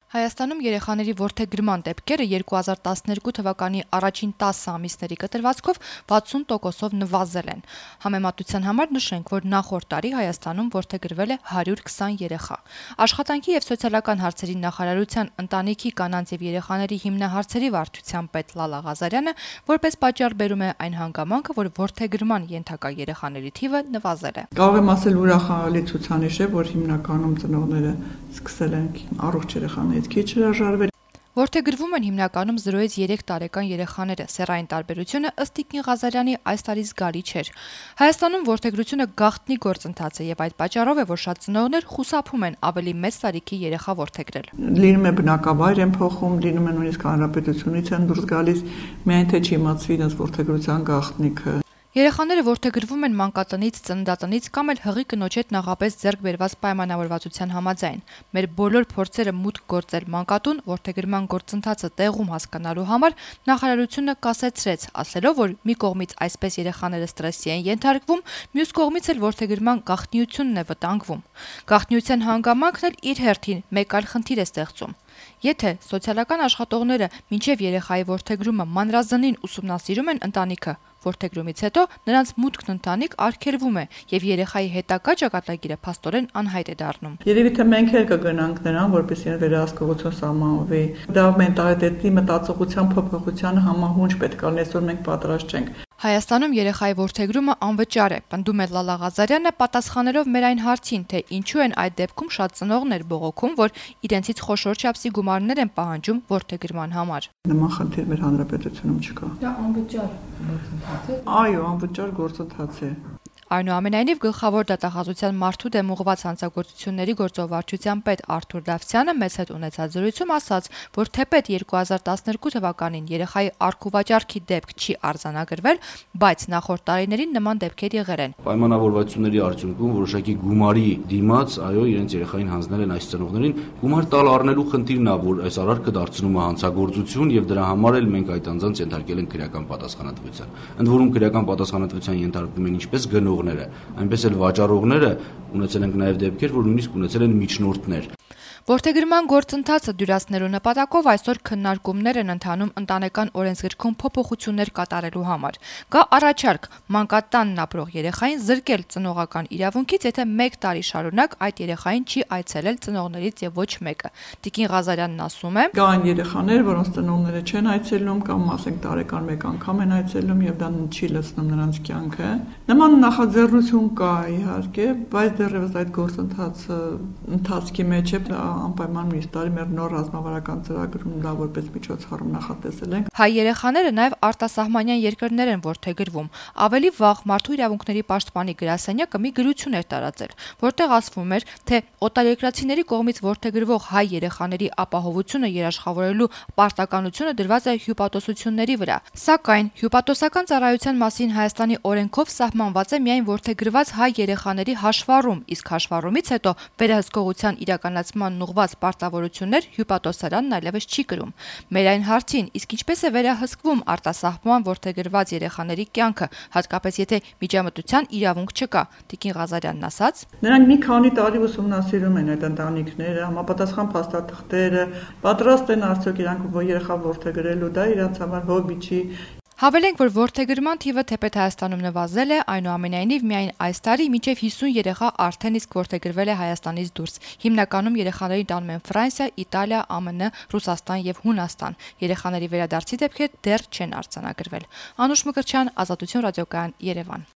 Հայաստանում երեխաների որդեգրման դեպքերը 2012 թվականի առաջին 10 ամիսների կտրվածքով 60%-ով նվազել են։ Համեմատության համար նշենք, որ նախորդ տարի Հայաստանում որդեգրվել է 120 երեխա։ Աշխատանքի և սոցիալական հարցերի նախարարության ընտանիքի, կանանց և երեխաների հիմնահարցերի վարչության պետ Լալա Ղազարյանը որպես պատճառ բերում է այն հանգամանքը, որ որդեգրման ենթակա երեխաների թիվը նվազել է։ Կարող եմ ասել ուրախալի ցուցանիշ է, որ հիմնականում ծնողները սկսել են առողջ երեխաներից քիչ հրաժարվել։ Որդեգրվում են հիմնականում 0-ից 3 տարեկան երեխաները։ Սեռային տարբերությունը ըստ Տիկին Ղազարյանի այս տարի զգալի չէր։ Հայաստանում որդեգրությունը գաղտնի գործընթաց է եւ այդ պատճառով է, որ շատ ծնողներ խուսափում են ավելի մեծ տարիքի երեխա որդեգրել։ Լինում է բնակավայր են փոխում, լինում է նույնիսկ հանրապետությունից են դուրս գալիս, միայն թե չիմացվի իրենց որդեգրության գաղտնիքը։ Երեխաները որդեգրվում են մանկատնից, ծննդատնից կամ էլ հղի կնոջ հետ նախապես ձեռք բերված պայմանավորվածության համաձայն։ Մեր բոլոր փորձերը մուտք գործել մանկատուն որդեգրման գործընթացը տեղում հասկանալու համար նախարարությունը կասեցրեց, ասելով, որ մի կողմից այսպես երեխաները ստրեսի են ենթարկվում, մյուս կողմից էլ որդեգրման գաղտնիությունն է վտանգվում։ Գաղտնիության հանգամանքն էլ իր հերթին մեկ այլ խնդիր է ստեղծում։ Եթե սոցիալական աշխատողները մինչև երեխայի որդեգրումը մանրազնին ուսումնասիրում են ընտանիքը, որդեգրումից հետո նրանց մուտքն ընտանիք արգելվում է եւ երեխայի հետագա ճակատագիրը փաստորեն անհայտ է դառնում։ Երևի թե մենք էլ կգնանք նրան, որպեսզի վերահսկողություն սահմանվի։ Դա մենտալիտետի մտածողության փոփոխության համահունչ պետք է լինի, այսօր մենք պատրաստ չենք։ Հայաստանում երեխայի որդեգրումը անվճար է, պնդում է Լալա Ղազարյանը, պատասխանելով մեր այն հարցին, թե ինչու են այդ դեպքում շատ ծնողներ բողոքում, որ իրենցից խոշոր չափսի գումարներ են պահանջում որդեգրման համար։ Նման խնդիր մեր հանրապետությունում չկա։ Դա անվճար գործընթաց է։ Այո, անվճար գործընթաց է։ Այնուամենայնիվ գլխավոր դատախազության մարդու դեմ ուղղված հանցագործությունների գործողվարչության պետ Արթուր Դավթյանը մեծ հետ ունեցած զրույցում ասաց, որ թեպետ 2012 թվականին երեխայի առքուվաճառքի դեպք չի արձանագրվել, բայց նախորդ տարիներին նման դեպքեր եղել են։ Պայմանավորվածությունների արդյունքում որոշակի գումարի դիմաց, այո, իրենց երեխային հանձնել են այս ծնողներին, գումար տալ առնելու խնդիրն է, որ այս արարքը դարձնում է հանցագործություն եւ դրա համար էլ մենք այդ անձանց ենթարկել ենք քրեական պատասխանատվության։ Ընդ որում քրեական պատասխանատվության ենթարկվում են ինչպես գնողները, այնպես էլ վաճառողները, ունեցել ենք նաև դեպքեր, որ նույնիսկ ունեցել են միջնորդներ։ Որդեգրման գործընթացը դյուրացնելու նպատակով այսօր քննարկումներ են ընթանում ընտանեկան օրենսգրքում փոփոխություններ կատարելու համար։ Կա առաջարկ մանկատանն ապրող երեխային զրկել ծնողական իրավունքից, եթե 1 տարի շարունակ այդ երեխային չի այցելել ծնողներից եւ ոչ մեկը։ Տիկին Ղազարյանն ասում է. Կան երեխաներ, որոնց ծնողները չեն այցելում կամ ասենք տարեկան մեկ անգամ են այցելում եւ դա չի լցնում նրանց կյանքը։ Նման նախաձեռնություն կա իհարկե, բայց դեռևս այդ գործընթացը ընթացքի մեջ է, անպայման մյուս տարի մեր նոր ռազմավարական ծրագրում դա որպես միջոցառում նախատեսել ենք։ Հայ երեխաները նաև արտասահմանյան երկրներ են որդեգրվում։ Ավելի վաղ Մարդու իրավունքների պաշտպանի գրասենյակը մի գրություն էր տարածել, որտեղ ասվում էր, թե օտարերկրացիների կողմից որդեգրվող հայ երեխաների ապահովությունը երաշխավորելու պարտականությունը դրված է հյուպատոսությունների վրա։ Սակայն հյուպատոսական ծառայության մասին Հայաստանի օրենքով սահմանված է միայն որդեգրված հայ երեխաների հաշվառում, իսկ հաշվառումից հետո վերահսկողության իրականացման ուղղված պարտավորություններ հյուպատոսարանն այլևս չի կրում։ Մեր այն հարցին, իսկ ինչպես է վերահսկվում արտասահման որդեգրված երեխաների կյանքը, հատկապես եթե միջամտության իրավունք չկա, Տիկին Ղազարյանն ասաց. Նրանք մի քանի տարի ուսումնասիրում են այդ ընտանիքները, համապատասխան փաստաթղթերը, պատրաստ են արդյոք իրանք երեխա որդեգրելու, դա իրենց համար հոբի չի։ Հավելենք, որ որդեգրման թիվը թեպետ Հայաստանում նվազել է, այնուամենայնիվ միայն այս տարի մինչև 50 երեխա արդեն իսկ որդեգրվել է Հայաստանից դուրս։ Հիմնականում երեխաներին տանում են Ֆրանսիա, Իտալիա, ԱՄՆ, Ռուսաստան եւ Հունաստան։ Երեխաների վերադարձի դեպքեր դեռ չեն արձանագրվել։ Անուշ Մկրտչյան, Ազատություն ռադիոկայան, Երևան։